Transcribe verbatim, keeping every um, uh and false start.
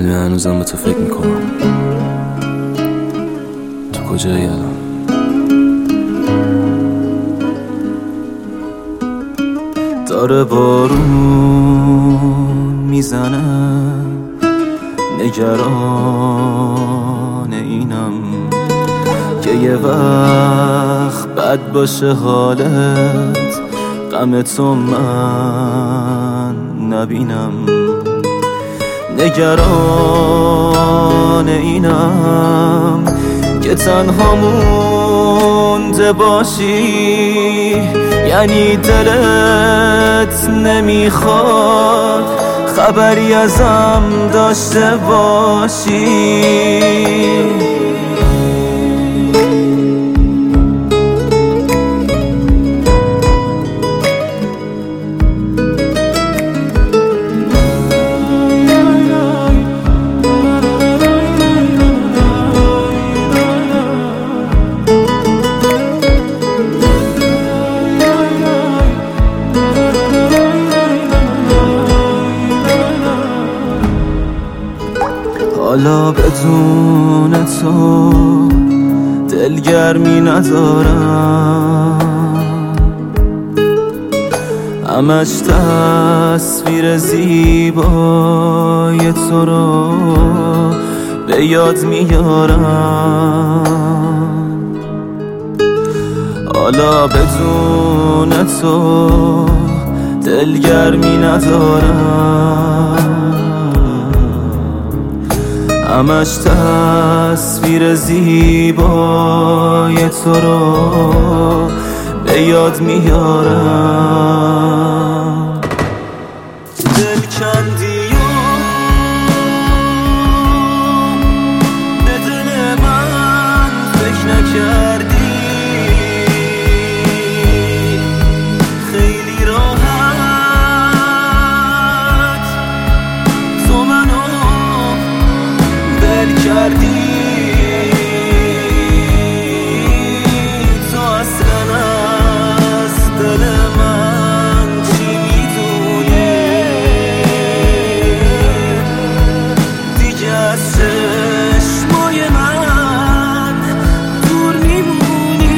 ولی هنوزم به تو فکر میکنم. تو کجایی الان؟ داره بارون میزنه، نگران اینم که یه وقت بد باشه حالت، غم تو من نبینم. نگران اینم که تنها مونده باشی، یعنی دلت نمیخواد خبری ازم داشته باشی. حالا بدون تو دلگرمی ندارم، همش تصویر زیبای تو رو به یاد میارم. حالا بدون تو دلگرمی ندارم، همش تصویر زیبای تو رو به یاد میارم. دل کندی و به دل من فکر نکردی، خیلی راحت تو منو دل کردی. تو اصلا از دل من چی میدونی؟ دیگه از چشمای من دور میمونی.